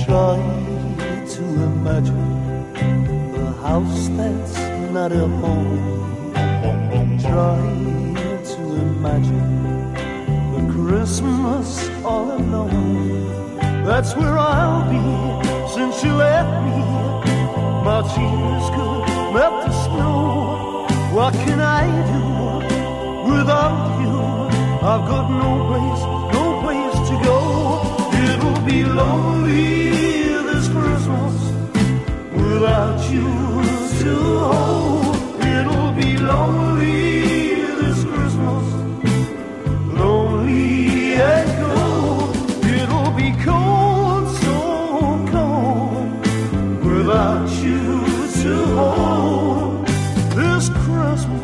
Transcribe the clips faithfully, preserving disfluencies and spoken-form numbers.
Try to imagine a house that's not a home. Try to imagine a Christmas all alone. That's where I'll be since you left me. My tears could melt the snow. What can I do without you? I've got no place, no place to go. It'll be lonely this Christmas without you to hold. It'll be lonely this Christmas, lonely and cold. It'll be cold, so cold, without you to hold this Christmas.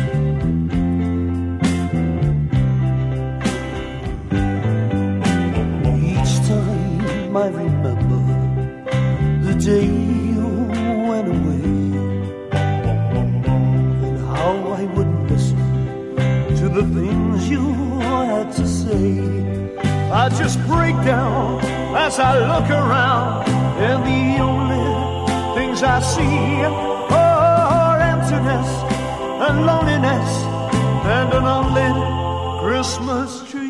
Each time I remember the day you went away, and how I wouldn't listen to the things you had to say, I just break down as I look around, and the only things I see are emptiness and loneliness and an unlit Christmas tree.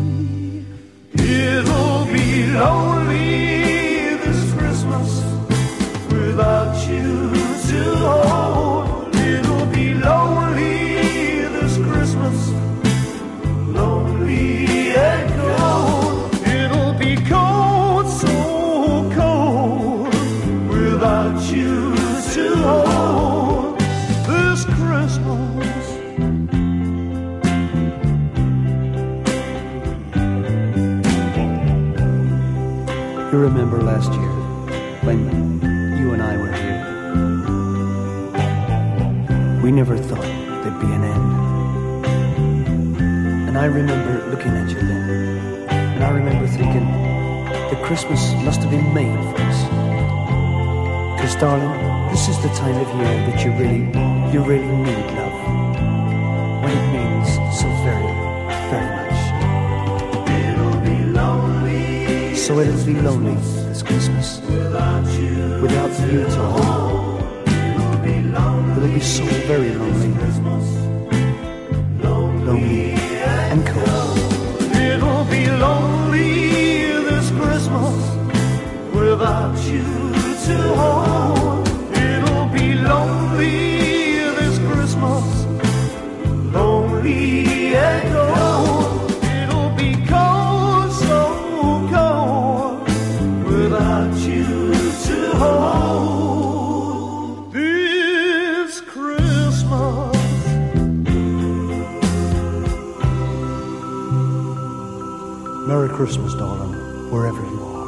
It'll be lonely this Christmas without you to hold. It'll be lonely this Christmas, lonely and cold. It'll be cold, so cold, without you to hold this Christmas. You remember last year when you and I were here? We never thought there'd be an end. And I remember looking at you then, and I remember thinking that Christmas must have been made for us. Because darling, this is the time of year that you really, you really need love, when it means so very, very much. It'll be lonely. So it'll be lonely this Christmas without you, without you to hold. It'll be lonely. It'll be so very lonely, lonely and cold. It'll be lonely this Christmas without you to hold. It'll be lonely this Christmas, lonely and cold. It'll be cold, so cold, without you to hold this Christmas. Merry Christmas, darling, wherever you are.